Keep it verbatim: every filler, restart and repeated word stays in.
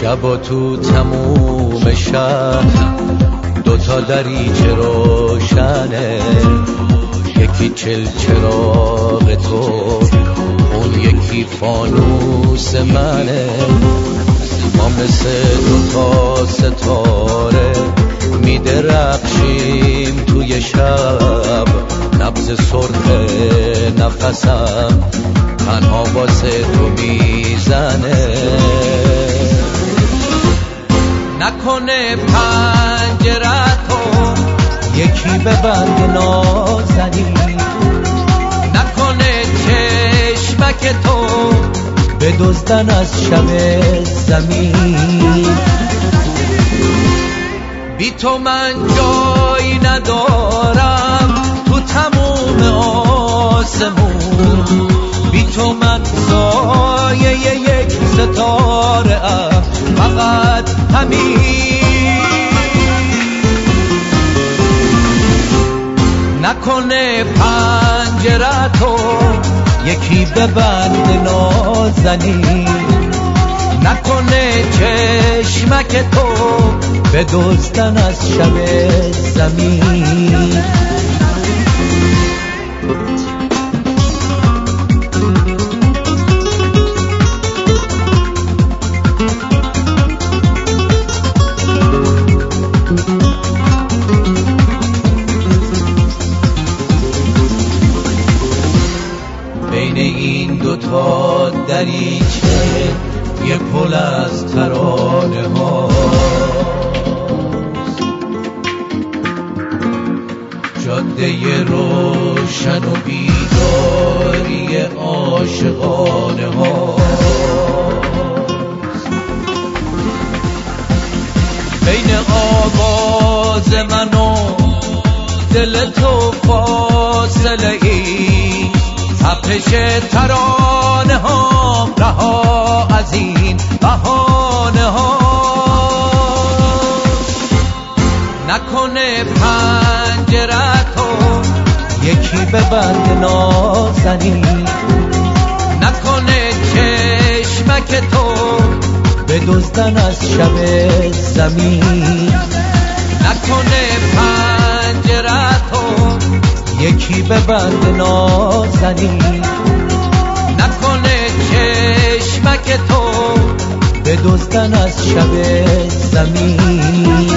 شبا تو تموم شهر دوتا دریچه روشنه، یکی چل چراغ تو، اون یکی فانوس منه. ما مثل دوتا ستاره میدرخشیم توی شب، نبض سرخ نفسم تنها واسه تو میزنه. نکنه پنجره‌تو یکی ببند نازنین، نکنه چشمک تو بدزدن از شب زمین. بی تو من جایی ندارم تو تموم آسمون، بی تو من سایه یک ستاره ام، فقط همین. نکنه پنجره تو یکی ببند نازنین، نکنه چشمک تو بدزدن از شب زمین. بین این دوتا دریچه یه پل از ترانه ها، جاده روشن و بیداری عاشقانه ها. بین آواز من و دل تو فاصله ای، تپش ترانه ها رها از این بهانه ها. نکنه پنجره تو یکی ببند نازنین، نکنه چشمک تو بدزدن از شب زمین. نکنه پنجره تو یکی ببند نازنین، نکنه چشمک تو بدزدن از شب زمین.